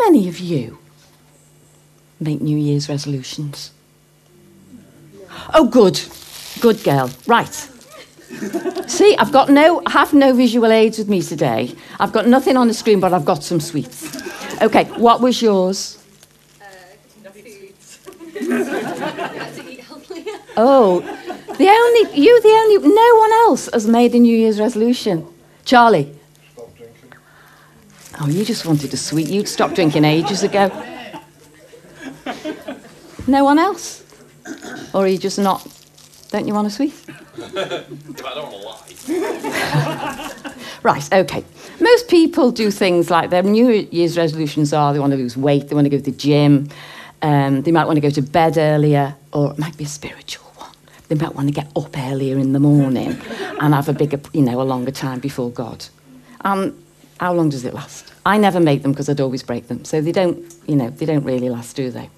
many of you make New Year's resolutions? Oh, good. Good girl. Right. See, I have no visual aids with me today. I've got nothing on the screen, but I've got some sweets. Okay, what was yours? Oh, no one else has made a New Year's resolution. Charlie? Stop drinking. Oh, you just wanted a sweet. You'd stopped drinking ages ago. No one else? Or are you just not? Don't you want a sweet? I don't want to lie. Right, okay. Most people do things like their New Year's resolutions are they want to lose weight, they want to go to the gym, they might want to go to bed earlier, or it might be a spiritual one. They might want to get up earlier in the morning and have a bigger, a longer time before God. How long does it last? I never make them because I'd always break them. So they don't really last, do they?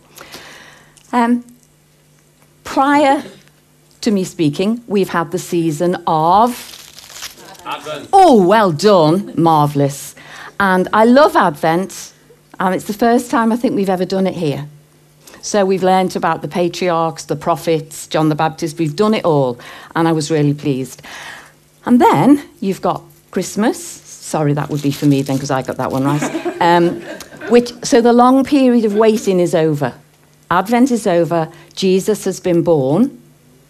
Prior to me speaking, we've had the season of Advent. Oh, well done. Marvellous. And I love Advent. And it's the first time I think we've ever done it here. So we've learnt about the patriarchs, the prophets, John the Baptist. We've done it all. And I was really pleased. And then you've got Christmas. Sorry, that would be for me then, because I got that one right. So the long period of waiting is over. Advent is over. Jesus has been born.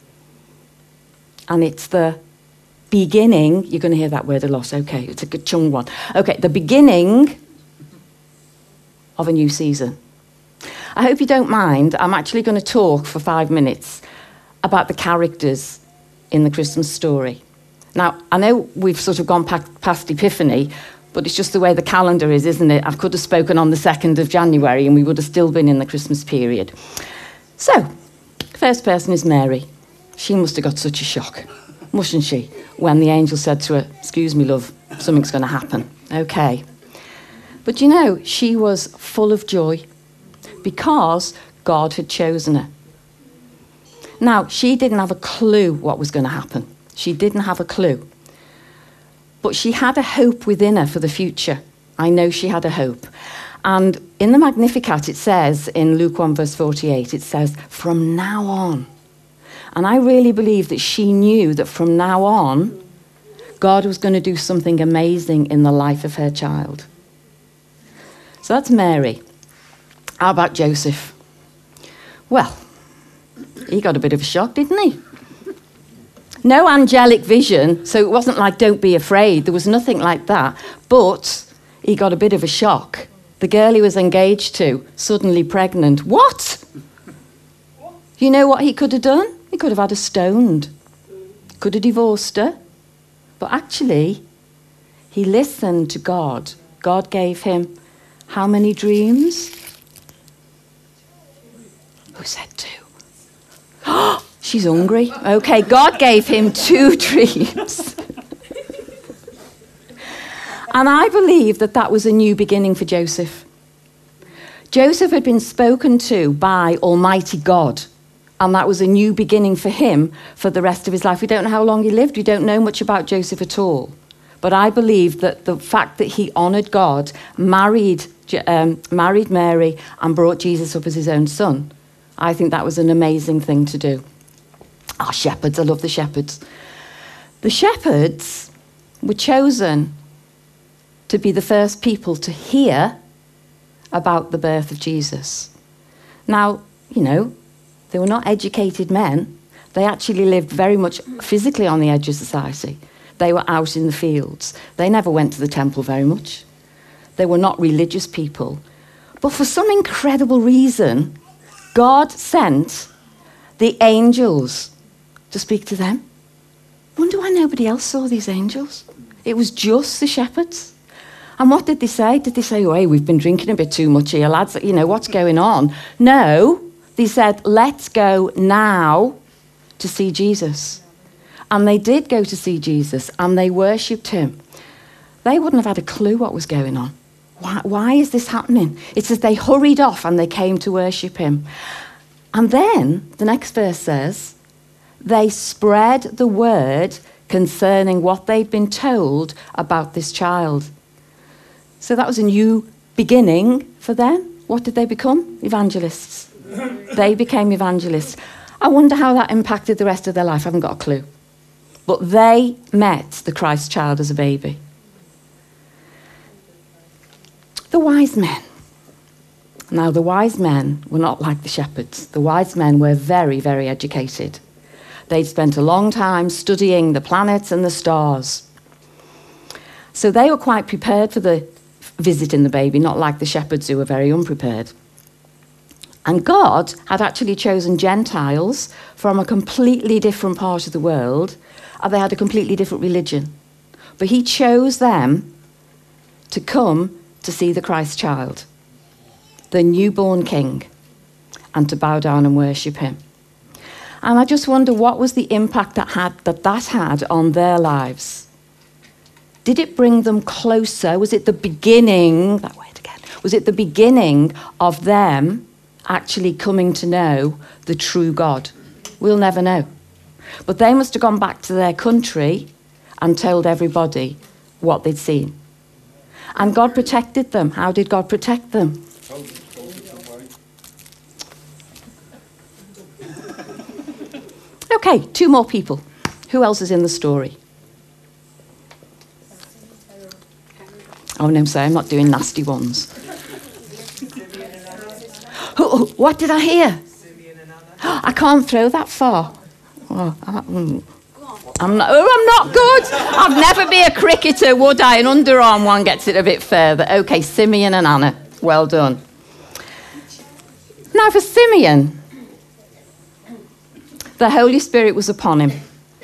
And it's the beginning. You're going to hear that word a lot. Okay, it's a good chung one. Okay, the beginning of a new season. I hope you don't mind. I'm actually going to talk for 5 minutes about the characters in the Christmas story. Now, I know we've sort of gone past Epiphany, but it's just the way the calendar is, isn't it? I could have spoken on the 2nd of January and we would have still been in the Christmas period. So, first person is Mary. She must have got such a shock, mustn't she, when the angel said to her, "Excuse me, love, something's going to happen." Okay. But she was full of joy because God had chosen her. Now, she didn't have a clue what was going to happen. She didn't have a clue. But she had a hope within her for the future. I know she had a hope. And in the Magnificat, it says, in Luke 1, verse 48, it says, "From now on." And I really believe that she knew that from now on, God was going to do something amazing in the life of her child. So that's Mary. How about Joseph? Well, he got a bit of a shock, didn't he? No angelic vision, so it wasn't like, "Don't be afraid." There was nothing like that. But he got a bit of a shock. The girl he was engaged to, suddenly pregnant. What? You know what he could have done? He could have had her stoned. Could have divorced her. But actually, he listened to God. God gave him how many dreams? Who said 2? She's hungry. Okay, God gave him 2 dreams. And I believe that was a new beginning for Joseph. Joseph had been spoken to by Almighty God. And that was a new beginning for him for the rest of his life. We don't know how long he lived. We don't know much about Joseph at all. But I believe that the fact that he honoured God, married Mary, and brought Jesus up as his own son, I think that was an amazing thing to do. Shepherds. I love the shepherds. The shepherds were chosen to be the first people to hear about the birth of Jesus. Now, they were not educated men. They actually lived very much physically on the edge of society. They were out in the fields. They never went to the temple very much. They were not religious people. But for some incredible reason, God sent the angels to speak to them. Wonder why nobody else saw these angels. It was just the shepherds. And what did they say? Did they say, "Oh, hey, we've been drinking a bit too much here, lads. What's going on?" No. They said, "Let's go now to see Jesus." And they did go to see Jesus, and they worshipped him. They wouldn't have had a clue what was going on. Why is this happening? It says they hurried off and they came to worship him. And then the next verse says, they spread the word concerning what they'd been told about this child. So that was a new beginning for them, what did they become? Evangelists. They became evangelists. I wonder how that impacted the rest of their life. I haven't got a clue. But they met the Christ child as a baby. The wise men. Now, the wise men were not like the shepherds. The wise men were very, very educated. They'd spent a long time studying the planets and the stars. So they were quite prepared for the visit in the baby, not like the shepherds who were very unprepared. And God had actually chosen Gentiles from a completely different part of the world, and they had a completely different religion. But he chose them to come to see the Christ child, the newborn king, and to bow down and worship him. And I just wonder, what was the impact that had on their lives? Did it bring them closer? Was it the beginning, that word again, was it the beginning of them actually coming to know the true God? We'll never know. But they must have gone back to their country and told everybody what they'd seen. And God protected them. How did God protect them? Okay, 2 more people. Who else is in the story? Oh, no, sorry, I'm not doing nasty ones. What did I hear? I can't throw that far. Oh, I'm not good. I'd never be a cricketer, would I? An underarm one gets it a bit further. Okay, Simeon and Anna. Well done. Now, for Simeon, the Holy Spirit was upon him.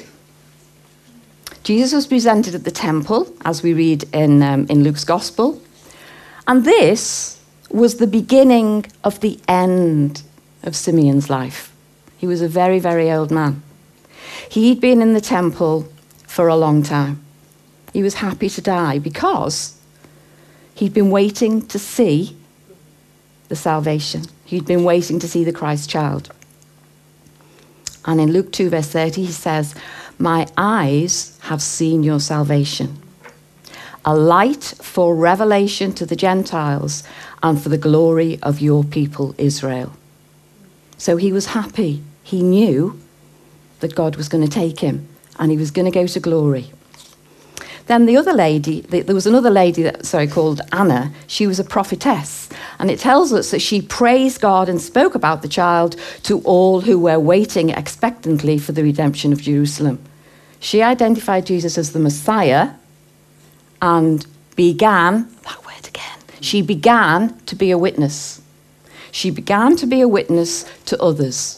Jesus was presented at the temple, as we read in Luke's Gospel. And this was the beginning of the end of Simeon's life. He was a very, very old man. He'd been in the temple for a long time. He was happy to die because he'd been waiting to see the salvation. He'd been waiting to see the Christ child. And in Luke 2, verse 30, he says, "My eyes have seen your salvation, a light for revelation to the Gentiles and for the glory of your people Israel." So he was happy. He knew that God was going to take him and he was going to go to glory. Then the other lady, there was another lady called Anna. She was a prophetess. And it tells us that she praised God and spoke about the child to all who were waiting expectantly for the redemption of Jerusalem. She identified Jesus as the Messiah and began, that word again, she began to be a witness. She began to be a witness to others.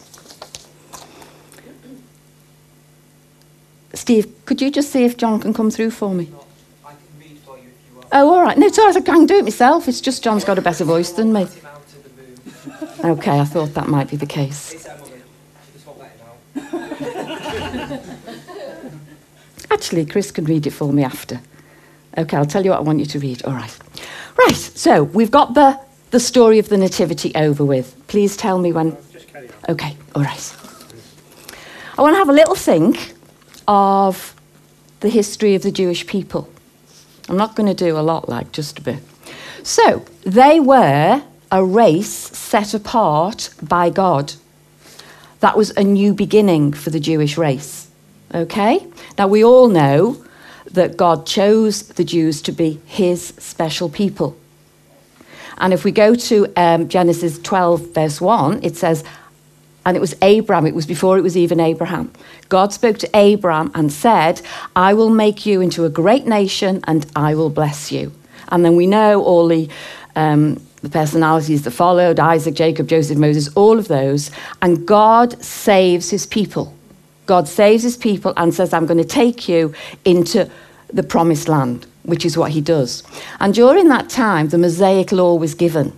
Steve, could you just see if John can come through for me? I can read for you if you want. Oh, all right. No, it's all right. I can do it myself. It's just John's got a better voice than me. Okay, I thought that might be the case. It's Emily. She just won't let him out. Actually, Chris can read it for me after. Okay, I'll tell you what I want you to read. All right. Right, so we've got the story of the Nativity over with. Please tell me when... Just carry on. Okay, all right. I want to have a little think of the history of the Jewish people. I'm not going to do a lot, just a bit. So, they were a race set apart by God. That was a new beginning for the Jewish race. Okay? Now, we all know that God chose the Jews to be his special people. And if we go to Genesis 12, verse 1, it says, and it was Abraham, it was before it was even Abraham. God spoke to Abraham and said, "I will make you into a great nation and I will bless you." And then we know all the personalities that followed, Isaac, Jacob, Joseph, Moses, all of those. And God saves his people. God saves his people and says, "I'm going to take you into the promised land," which is what he does. And during that time, the Mosaic law was given.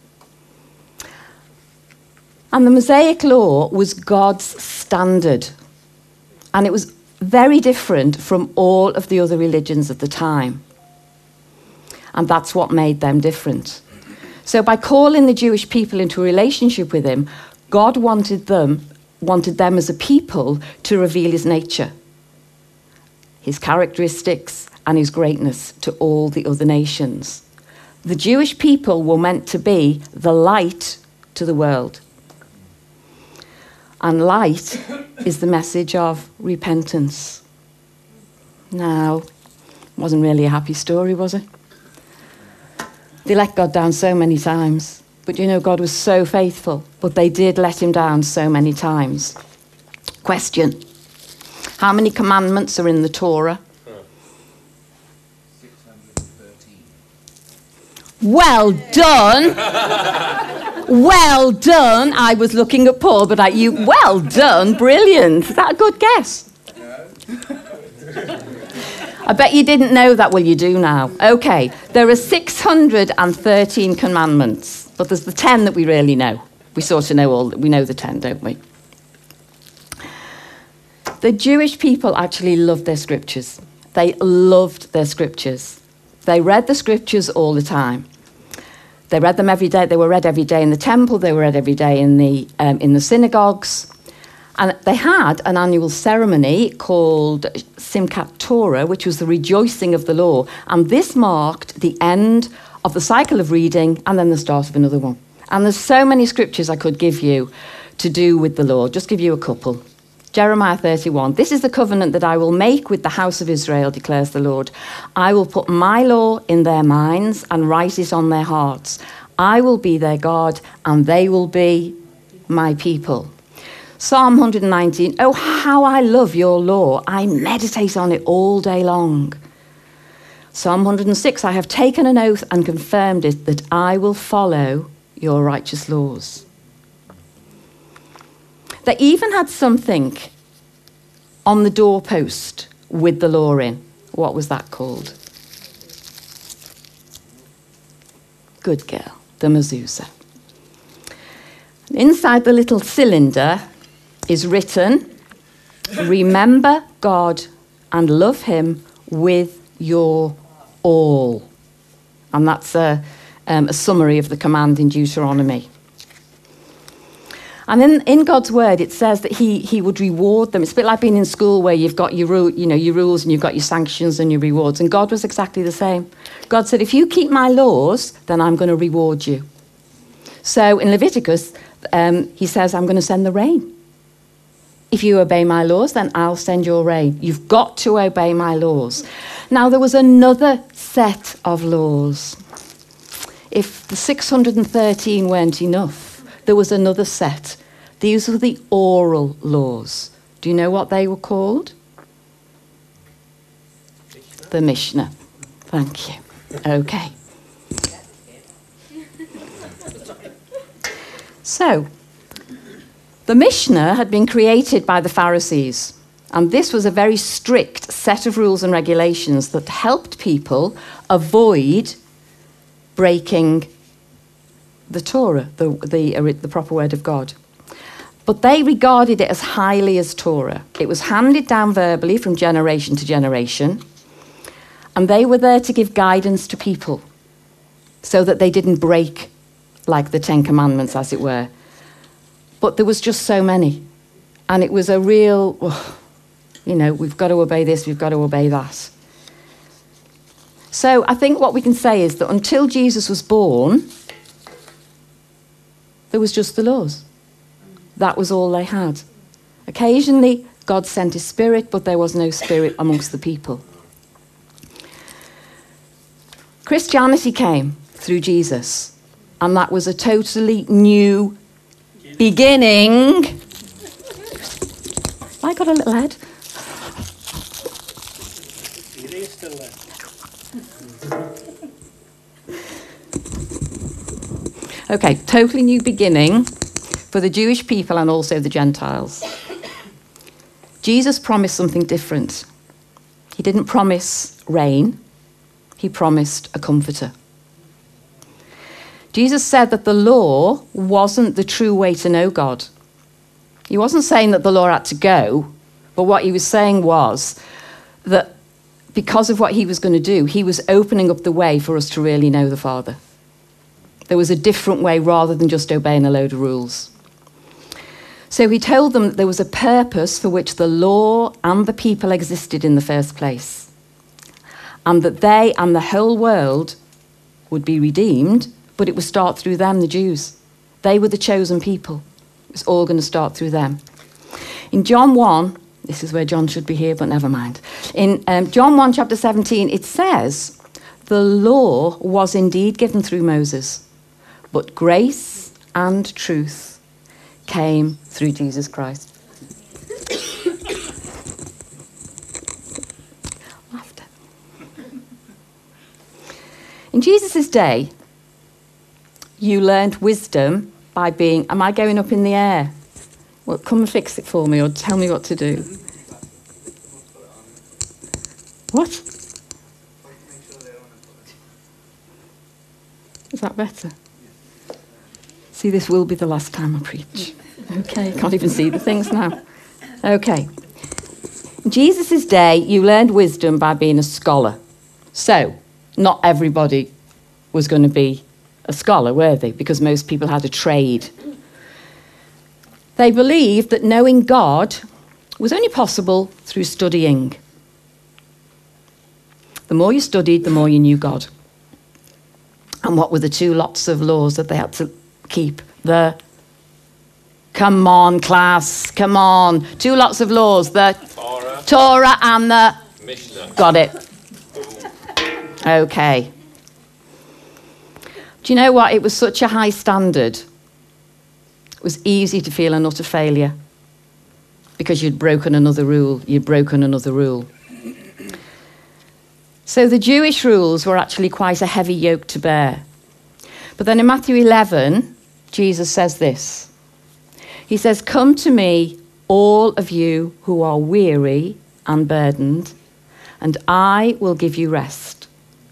And the Mosaic law was God's standard. And it was very different from all of the other religions of the time. And that's what made them different. So by calling the Jewish people into a relationship with him, God wanted them as a people to reveal his nature, his characteristics, and his greatness to all the other nations. The Jewish people were meant to be the light to the world. And light is the message of repentance. Now, it wasn't really a happy story, was it? They let God down so many times. But you know, God was so faithful. But they did let him down so many times. Question. How many commandments are in the Torah? 613. Well done. Well done. I was looking at Paul, but well done. Brilliant. Is that a good guess? I bet you didn't know that. Well, you do now. Okay. There are 613 commandments, but there's the 10 that we really know. We sort of know we know the 10, don't we? The Jewish people actually loved their scriptures. They loved their scriptures. They read the scriptures all the time. They read them every day. They were read every day in the temple. They were read every day in the synagogues. And they had an annual ceremony called Simchat Torah, which was the rejoicing of the law. And this marked the end of the cycle of reading and then the start of another one. And there's so many scriptures I could give you to do with the law. Just give you a couple. Jeremiah 31. This is the covenant that I will make with the house of Israel, declares the Lord. I will put my law in their minds and write it on their hearts. I will be their God and they will be my people. Psalm 119. Oh, how I love your law. I meditate on it all day long. Psalm 106. I have taken an oath and confirmed it that I will follow your righteous laws. They even had something on the doorpost with the law in. What was that called? Good girl, the mezuzah. Inside the little cylinder is written, remember God and love him with your all. And that's a summary of the command in Deuteronomy. And in God's word, it says that he would reward them. It's a bit like being in school where you've got your rules and you've got your sanctions and your rewards. And God was exactly the same. God said, if you keep my laws, then I'm going to reward you. So in Leviticus, he says, I'm going to send the rain. If you obey my laws, then I'll send your rain. You've got to obey my laws. Now, there was another set of laws. If the 613 weren't enough, there was another set. These were the oral laws. Do you know what they were called? The Mishnah. Thank you. Okay. So, the Mishnah had been created by the Pharisees, and this was a very strict set of rules and regulations that helped people avoid breaking the Torah, the proper word of God. But they regarded it as highly as Torah. It was handed down verbally from generation to generation, and they were there to give guidance to people so that they didn't break like the Ten Commandments, as it were. But there was just so many, and it was a real, we've got to obey this, we've got to obey that. So I think what we can say is that until Jesus was born, there was just the laws. That was all they had. Occasionally, God sent his spirit, but there was no spirit amongst the people. Christianity came through Jesus, and that was a totally new beginning. I got a little head. It is still there. Okay, totally new beginning for the Jewish people and also the Gentiles. Jesus promised something different. He didn't promise rain, he promised a comforter. Jesus said that the law wasn't the true way to know God. He wasn't saying that the law had to go, but what he was saying was that because of what he was going to do, he was opening up the way for us to really know the Father. There was a different way rather than just obeying a load of rules. So he told them that there was a purpose for which the law and the people existed in the first place, and that they and the whole world would be redeemed, but it would start through them, the Jews. They were the chosen people. It's all going to start through them. In John 1, this is where John should be here, but never mind. In John 1, chapter 17, it says, the law was indeed given through Moses, but grace and truth came through Jesus Christ. Laughter. In Jesus' day, you learned wisdom by being... Am I going up in the air? Well, come and fix it for me or tell me what to do. What? Is that better? See, this will be the last time I preach. Okay, can't even see the things now. Okay. In Jesus' day, you learned wisdom by being a scholar. So, not everybody was going to be a scholar, were they? Because most people had a trade. They believed that knowing God was only possible through studying. The more you studied, the more you knew God. And what were the two lots of laws that they had to keep? Come on, class, come on. Two lots of laws. The Torah and the... Mishnah. Got it. Okay. Do you know what? It was such a high standard. It was easy to feel an utter failure because you'd broken another rule. You'd broken another rule. So the Jewish rules were actually quite a heavy yoke to bear. But then in Matthew 11, Jesus says this. He says, come to me, all of you who are weary and burdened, and I will give you rest.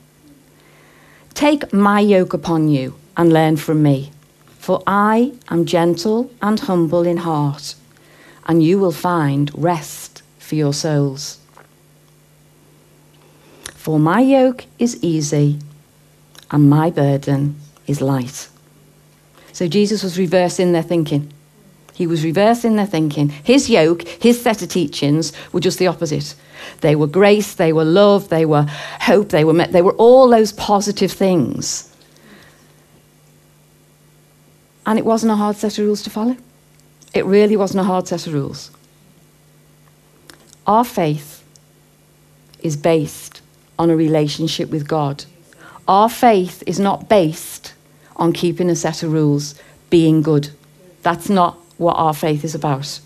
Take my yoke upon you and learn from me, for I am gentle and humble in heart, and you will find rest for your souls. For my yoke is easy and my burden is light. So Jesus was reversing their thinking. He was reversing their thinking. His yoke, his set of teachings were just the opposite. They were grace, they were love, they were hope, they were all those positive things. And it wasn't a hard set of rules to follow. It really wasn't a hard set of rules. Our faith is based on a relationship with God. Our faith is not based on keeping a set of rules, being good. That's not what our faith is about.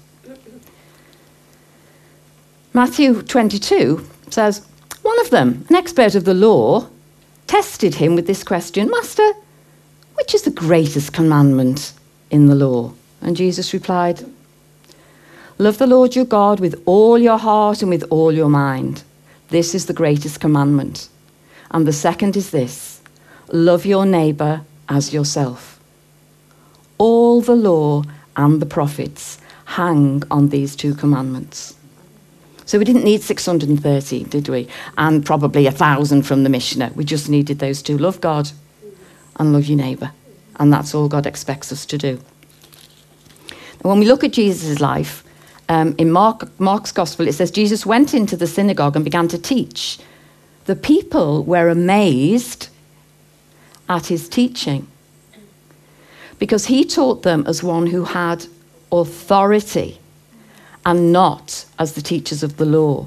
Matthew 22 says, one of them, an expert of the law, tested him with this question, Master, which is the greatest commandment in the law? And Jesus replied, love the Lord your God with all your heart and with all your mind. This is the greatest commandment. And the second is this, love your neighbour as yourself. All the law and the prophets hang on these two commandments. So we didn't need 630, did we? And probably 1,000 from the Mishnah. We just needed those two. Love God and love your neighbour. And that's all God expects us to do. Now, when we look at Jesus' life, in Mark's Gospel, it says Jesus went into the synagogue and began to teach. The people were amazed at his teaching because he taught them as one who had authority and not as the teachers of the law.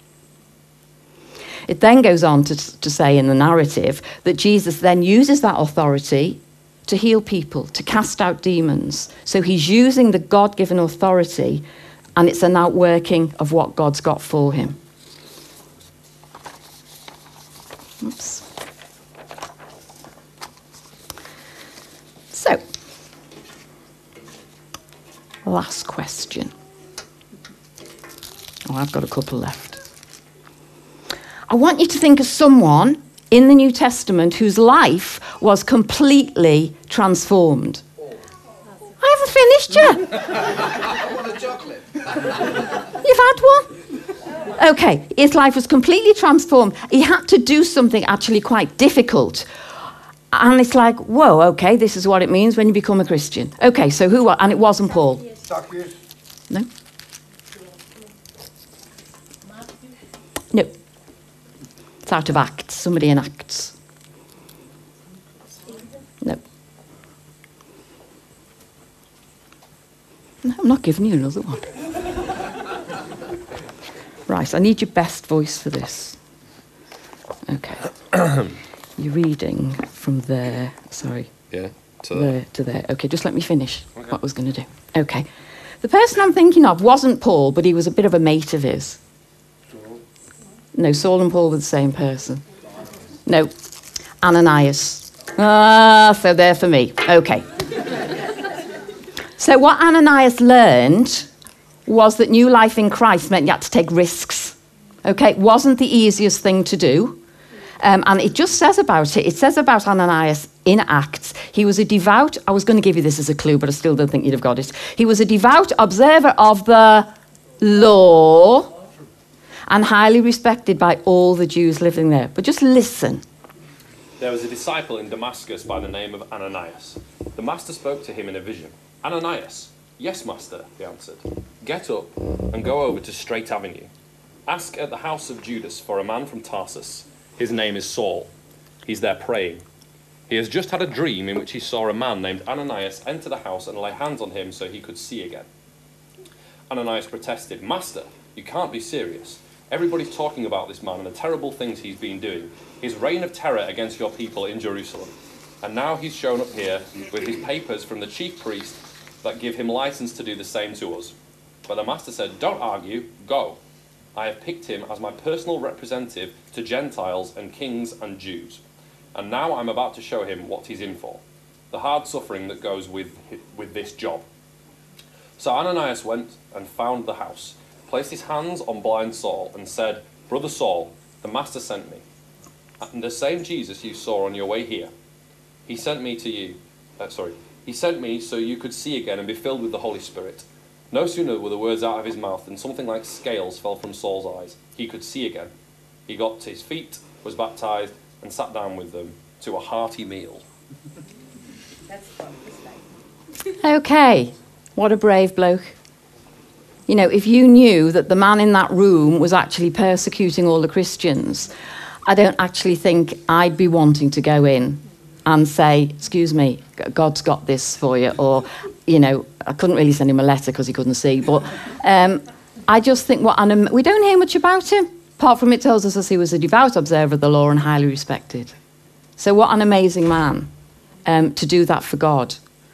It then goes on to say in the narrative that Jesus then uses that authority to heal people, to cast out demons. So he's using the God-given authority, and it's an outworking of what God's got for him. Oops. So, last question. Oh, I've got a couple left. I want you to think of someone in the New Testament whose life was completely transformed. I haven't finished yet. I want a chocolate. You've had one? Okay, his life was completely transformed. He had to do something actually quite difficult. And it's like, whoa, okay, this is what it means when you become a Christian. Okay, so who was, and it wasn't Paul. Zacchaeus. No? No. It's out of Acts, somebody in Acts. No, I'm not giving you another one. Right, I need your best voice for this. Okay. You're reading from there. Sorry. Yeah. There to there. Okay, just let me finish what I was going to do. Okay. The person I'm thinking of wasn't Paul, but he was a bit of a mate of his. No, Saul and Paul were the same person. No, Ananias. So there for me. Okay. So what Ananias learned was that new life in Christ meant you had to take risks. Okay, it wasn't the easiest thing to do. And it just says about it. It says about Ananias in Acts. He was a devout, I was going to give you this as a clue, but I still don't think you'd have got it. He was a devout observer of the law and highly respected by all the Jews living there. But just listen. There was a disciple in Damascus by the name of Ananias. The master spoke to him in a vision. Ananias. Yes, master, he answered. Get up and go over to Straight Avenue. Ask at the house of Judas for a man from Tarsus. His name is Saul. He's there praying. He has just had a dream in which he saw a man named Ananias enter the house and lay hands on him so he could see again. Ananias protested, Master, you can't be serious. Everybody's talking about this man and the terrible things he's been doing. His reign of terror against your people in Jerusalem. And now he's shown up here with his papers from the chief priest that give him license to do the same to us. But the master said, don't argue, go. I have picked him as my personal representative to Gentiles and kings and Jews. And now I'm about to show him what he's in for. The hard suffering that goes with this job. So Ananias went and found the house, placed his hands on blind Saul and said, Brother Saul, the master sent me. And the same Jesus you saw on your way here. He sent me to you. He sent me so you could see again and be filled with the Holy Spirit. No sooner were the words out of his mouth than something like scales fell from Saul's eyes. He could see again. He got to his feet, was baptized, and sat down with them to a hearty meal. That's fun, Okay, what a brave bloke. You know, if you knew that the man in that room was actually persecuting all the Christians, I don't actually think I'd be wanting to go in and say, excuse me, God's got this for you, or, you know, I couldn't really send him a letter because he couldn't see, but I just think we don't hear much about him, apart from it tells us that he was a devout observer of the law and highly respected. So what an amazing man to do that for God.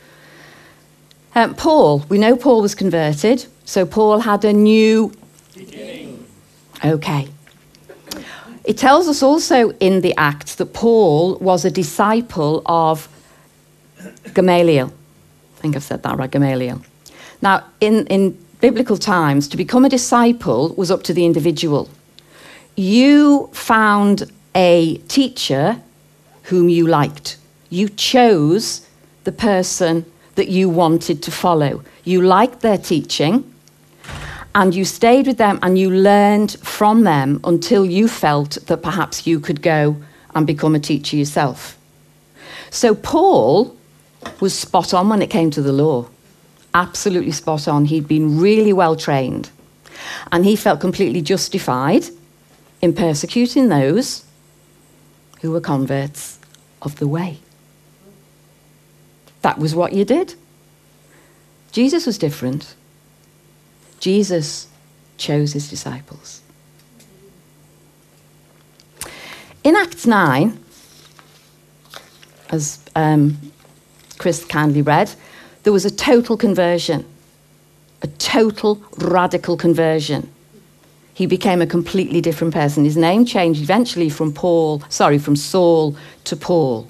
Paul, we know Paul was converted, so Paul had a new beginning. Okay. It tells us also in the Acts that Paul was a disciple of Gamaliel. I think I've said that right, Gamaliel. Now, in biblical times, to become a disciple was up to the individual. You found a teacher whom you liked. You chose the person that you wanted to follow. You liked their teaching, and you stayed with them and you learned from them until you felt that perhaps you could go and become a teacher yourself. So Paul was spot on when it came to the law. Absolutely spot on. He'd been really well trained. And he felt completely justified in persecuting those who were converts of the way. That was what you did. Jesus was different. Jesus chose his disciples. In Acts 9, as Chris kindly read, there was a total conversion, a total radical conversion. He became a completely different person. His name changed eventually from Saul to Paul.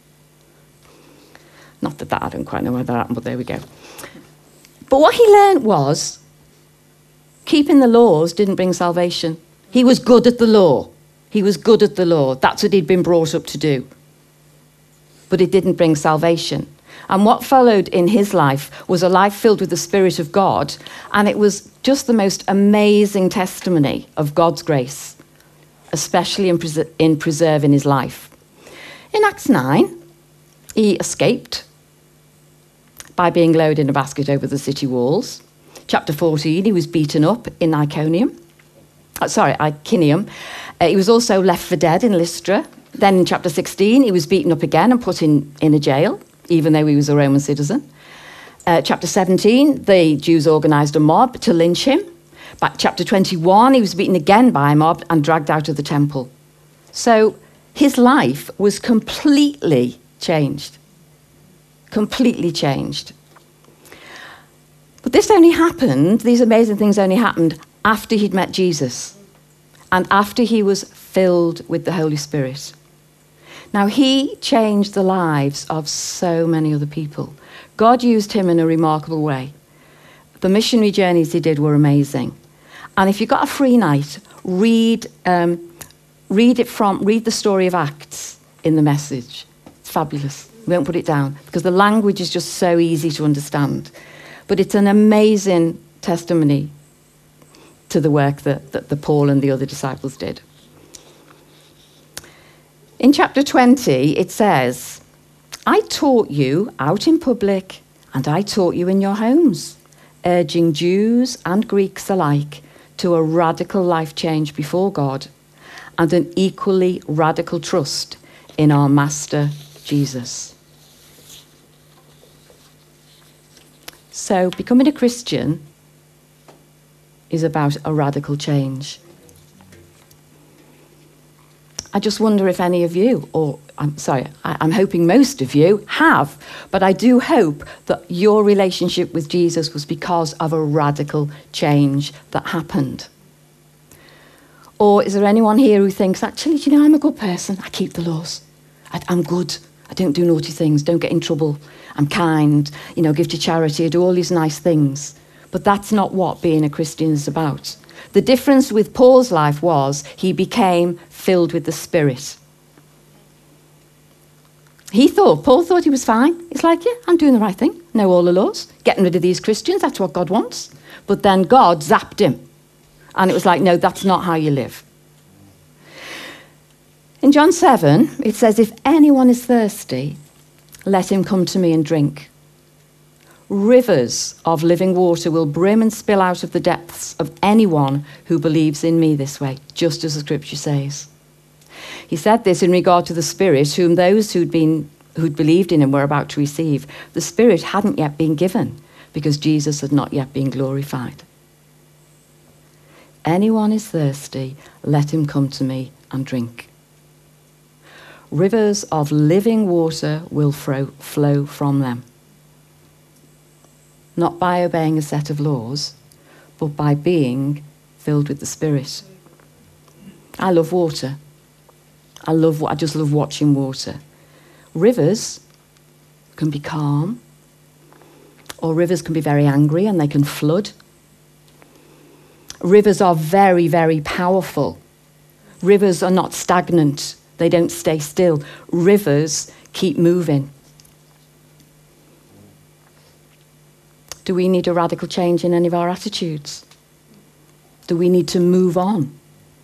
Not that I don't quite know why that happened, but there we go. But what he learned was keeping the laws didn't bring salvation. He was good at the law. He was good at the law. That's what he'd been brought up to do. But it didn't bring salvation. And what followed in his life was a life filled with the Spirit of God. And it was just the most amazing testimony of God's grace, especially in preserving his life. In Acts 9, he escaped by being lowered in a basket over the city walls. Chapter 14, he was beaten up in Iconium. He was also left for dead in Lystra. Then in chapter 16, he was beaten up again and put in a jail, even though he was a Roman citizen. Chapter 17, the Jews organised a mob to lynch him. Back chapter 21, he was beaten again by a mob and dragged out of the temple. So his life was completely changed. Completely changed. But this only happened, these amazing things only happened after he'd met Jesus and after he was filled with the Holy Spirit. Now, he changed the lives of so many other people. God used him in a remarkable way. The missionary journeys he did were amazing. And if you've got a free night, read the story of Acts in the Message. It's fabulous. We won't put it down because the language is just so easy to understand. But it's an amazing testimony to the work that Paul and the other disciples did. In chapter 20, it says, I taught you out in public and I taught you in your homes, urging Jews and Greeks alike to a radical life change before God and an equally radical trust in our Master Jesus. So becoming a Christian is about a radical change. I just wonder if any of you, or I'm hoping most of you have, but I do hope that your relationship with Jesus was because of a radical change that happened. Or is there anyone here who thinks, actually, do you know, I'm a good person. I keep the laws. I'm good. I don't do naughty things, don't get in trouble. I'm kind, give to charity, I do all these nice things. But that's not what being a Christian is about. The difference with Paul's life was he became filled with the Spirit. Paul thought he was fine. It's like, yeah, I'm doing the right thing. Know all the laws. Getting rid of these Christians, that's what God wants. But then God zapped him. And it was like, no, that's not how you live. In John 7, it says, if anyone is thirsty, let him come to me and drink. Rivers of living water will brim and spill out of the depths of anyone who believes in me this way, just as the scripture says. He said this in regard to the Spirit, whom those who'd believed in him were about to receive. The Spirit hadn't yet been given because Jesus had not yet been glorified. Anyone is thirsty, let him come to me and drink. Rivers of living water will flow from them. Not by obeying a set of laws, but by being filled with the Spirit. I love water. I just love watching water. Rivers can be calm, or rivers can be very angry and they can flood. Rivers are very, very powerful. Rivers are not stagnant. They don't stay still. Rivers keep moving. Do we need a radical change in any of our attitudes? Do we need to move on?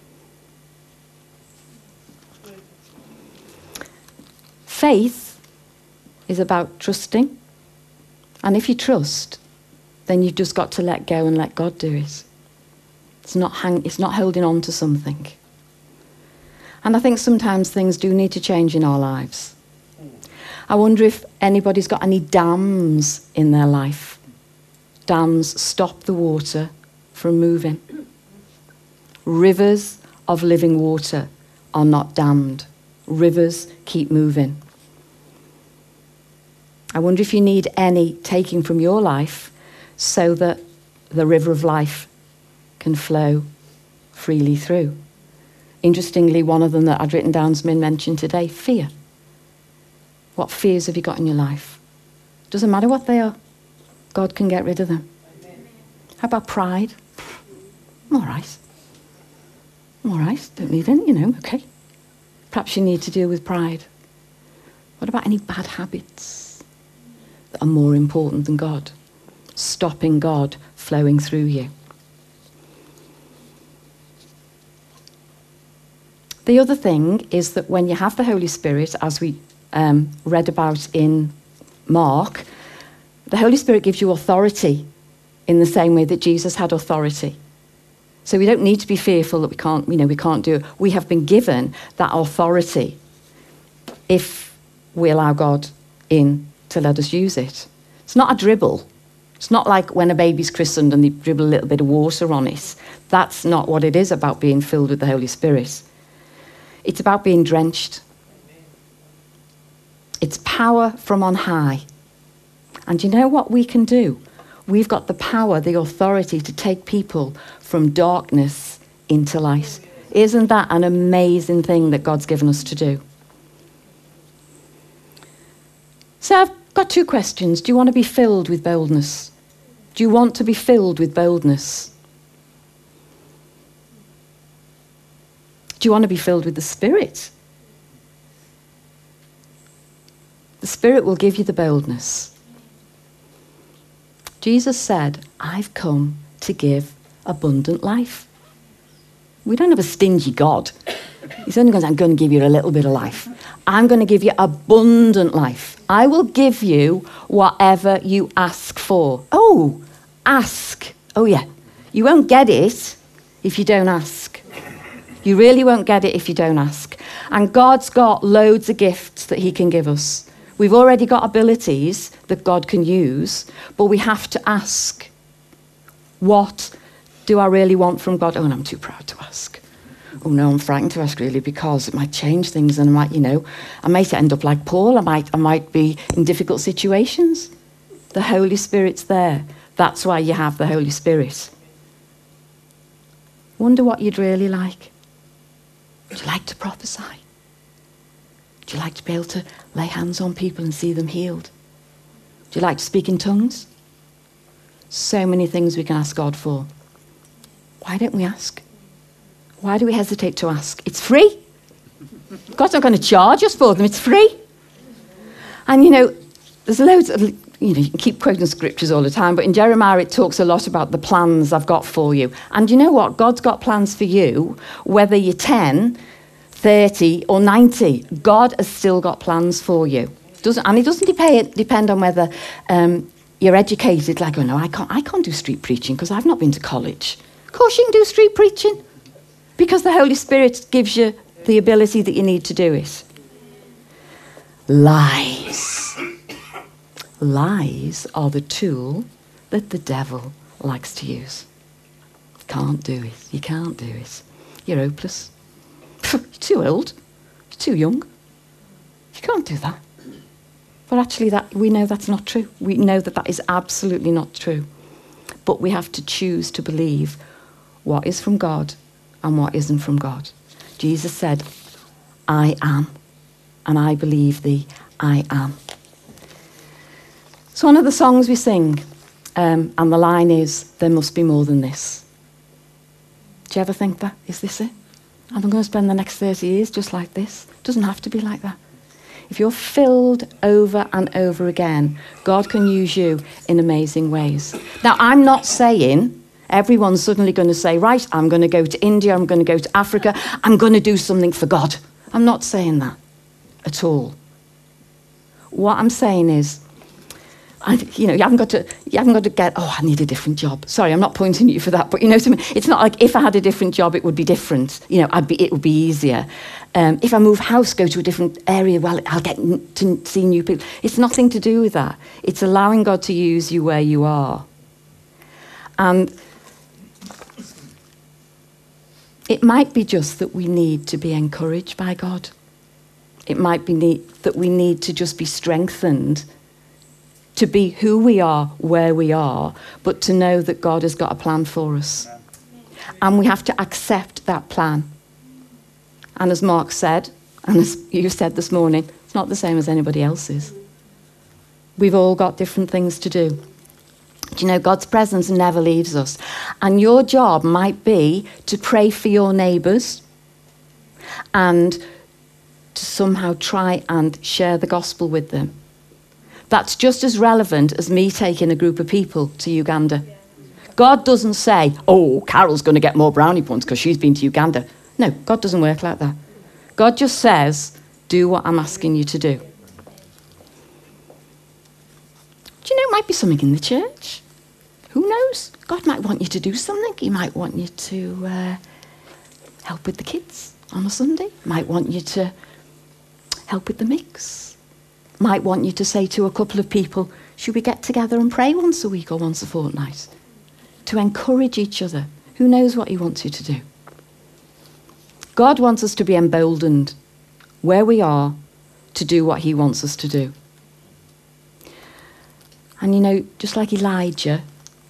Faith is about trusting. And if you trust, then you've just got to let go and let God do it. It's not holding on to something. And I think sometimes things do need to change in our lives. I wonder if anybody's got any dams in their life. Dams stop the water from moving. Rivers of living water are not dammed. Rivers keep moving. I wonder if you need any taking from your life so that the river of life can flow freely through. Interestingly, one of them that I'd written down's been mentioned today, fear. What fears have you got in your life? Doesn't matter what they are. God can get rid of them. How about pride? I'm all right. Don't need any, okay. Perhaps you need to deal with pride. What about any bad habits that are more important than God? Stopping God flowing through you. The other thing is that when you have the Holy Spirit, as we read about in Mark, the Holy Spirit gives you authority in the same way that Jesus had authority. So we don't need to be fearful that we can't do it. We have been given that authority if we allow God in to let us use it. It's not a dribble. It's not like when a baby's christened and they dribble a little bit of water on it. That's not what it is about being filled with the Holy Spirit. It's about being drenched. It's power from on high. And you know what we can do? We've got the power, the authority to take people from darkness into light. Isn't that an amazing thing that God's given us to do? So I've got two questions. Do you want to be filled with boldness? Do you want to be filled with boldness? Do you want to be filled with the Spirit? The Spirit will give you the boldness. Jesus said, I've come to give abundant life. We don't have a stingy God. He's only going, I'm going to give you a little bit of life. I'm going to give you abundant life. I will give you whatever you ask for. Oh, ask. Oh, yeah. You won't get it if you don't ask. You really won't get it if you don't ask. And God's got loads of gifts that he can give us. We've already got abilities that God can use, but we have to ask. What do I really want from God? Oh, no, I'm too proud to ask. Oh, no, I'm frightened to ask, really, because it might change things and I might end up like Paul. I might be in difficult situations. The Holy Spirit's there. That's why you have the Holy Spirit. Wonder what you'd really like. Would you like to prophesy? Would you like to be able to lay hands on people and see them healed? Would you like to speak in tongues? So many things we can ask God for. Why don't we ask? Why do we hesitate to ask? It's free. God's not going to charge us for them. It's free. And, there's loads of, you can keep quoting scriptures all the time, but in Jeremiah it talks a lot about the plans I've got for you. And you know what? God's got plans for you, whether you're 10, 30 or 90. God has still got plans for you. And it doesn't depend on whether you're educated. Like, oh no, I can't do street preaching because I've not been to college. Of course you can do street preaching because the Holy Spirit gives you the ability that you need to do it. Lies. Lies are the tool that the devil likes to use. Can't do it. You can't do it. You're hopeless. You're too old. You're too young. You can't do that. But actually, we know that's not true. We know that is absolutely not true. But we have to choose to believe what is from God and what isn't from God. Jesus said, I am, and I believe thee, I am. It's one of the songs we sing, and the line is, there must be more than this. Do you ever think that? Is this it? I'm going to spend the next 30 years just like this? It doesn't have to be like that. If you're filled over and over again, God can use you in amazing ways. Now, I'm not saying everyone's suddenly going to say, right, I'm going to go to India, I'm going to go to Africa, I'm going to do something for God. I'm not saying that at all. What I'm saying is, you haven't got to get, oh, I need a different job. Sorry, I'm not pointing at you for that, but you know what I mean? It's not like if I had a different job, it would be different. It would be easier. If I move house, go to a different area, well, I'll get to see new people. It's nothing to do with that. It's allowing God to use you where you are. And it might be just that we need to be encouraged by God. It might be that we need to just be strengthened to be who we are, where we are, but to know that God has got a plan for us. And we have to accept that plan. And as Mark said, and as you said this morning, it's not the same as anybody else's. We've all got different things to do. Do God's presence never leaves us. And your job might be to pray for your neighbours and to somehow try and share the gospel with them. That's just as relevant as me taking a group of people to Uganda. God doesn't say, oh, Carol's going to get more brownie points because she's been to Uganda. No, God doesn't work like that. God just says, do what I'm asking you to do. Do it might be something in the church? Who knows? God might want you to do something. He might want you to help with the kids on a Sunday. Might want you to help with the mix. Might want you to say to a couple of people, Should we get together and pray once a week or once a fortnight? To encourage each other. Who knows what he wants you to do? God wants us to be emboldened where we are to do what he wants us to do. And you know, just like Elijah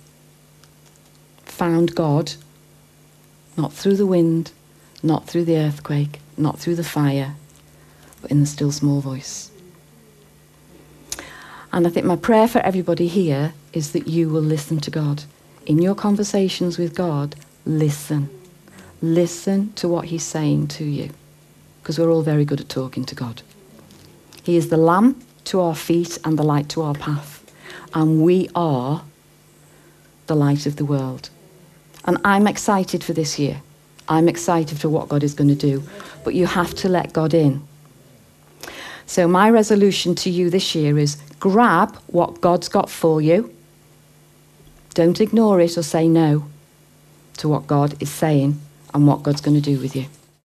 found God, not through the wind, not through the earthquake, not through the fire, but in the still small voice. And I think my prayer for everybody here is that you will listen to God. In your conversations with God, listen. Listen to what he's saying to you. Because we're all very good at talking to God. He is the lamp to our feet and the light to our path. And we are the light of the world. And I'm excited for this year. I'm excited for what God is going to do. But you have to let God in. So my resolution to you this year is grab what God's got for you. Don't ignore it or say no to what God is saying and what God's going to do with you.